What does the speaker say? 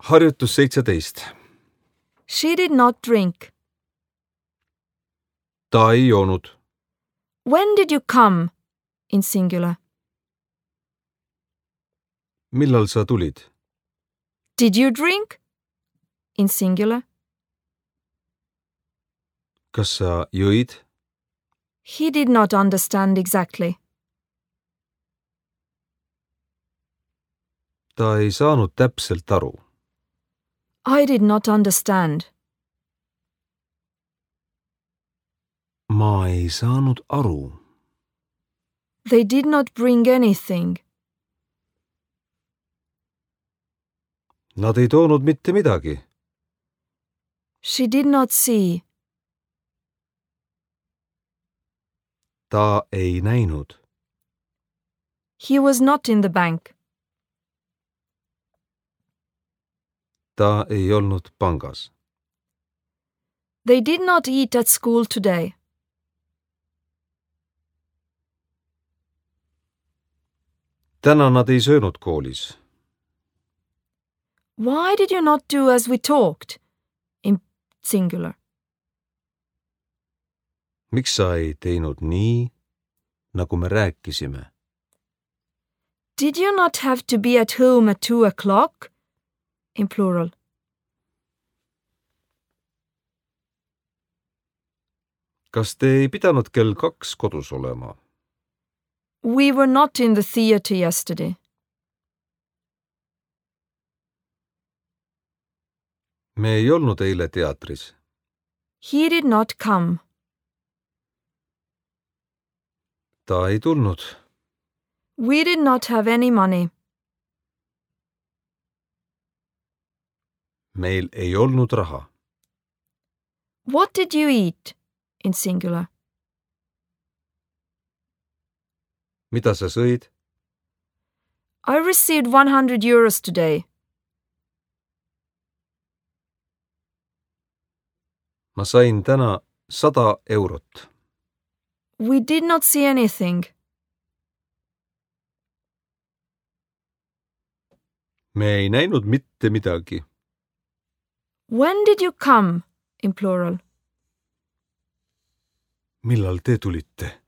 Harjutus 17. She did not drink. Ta ei joonud. When did you come? In singular. Millal sa tulid? Did you drink? In singular. Kas sa jõid? He did not understand exactly. Ta ei saanud täpselt aru. I did not understand. Ma ei saanud aru. They did not bring anything. Nad ei toonud mitte midagi. She did not see. Ta ei näinud. He was not in the bank. Ta ei olnud pangas. They did not eat at school today. Täna nad ei söönud koolis. Why did you not do as we talked? In singular. Miks sa ei teinud nii, nagu me rääkisime? Did you not have to be at home at 2 o'clock? In plural. Kas te ei pidanud kell 2 kodus olema? We were not in the theater yesterday. Me ei olnud eile teatris. He did not come. Ta ei tulnud. We did not have any money. Meil ei olnud raha. What did you eat? In singular. Mida sa sõid? I received 100 euros today. Ma sain täna 100 eurot. We did not see anything. Me ei näinud mitte midagi. When did you come? In plural. Millal te tulite?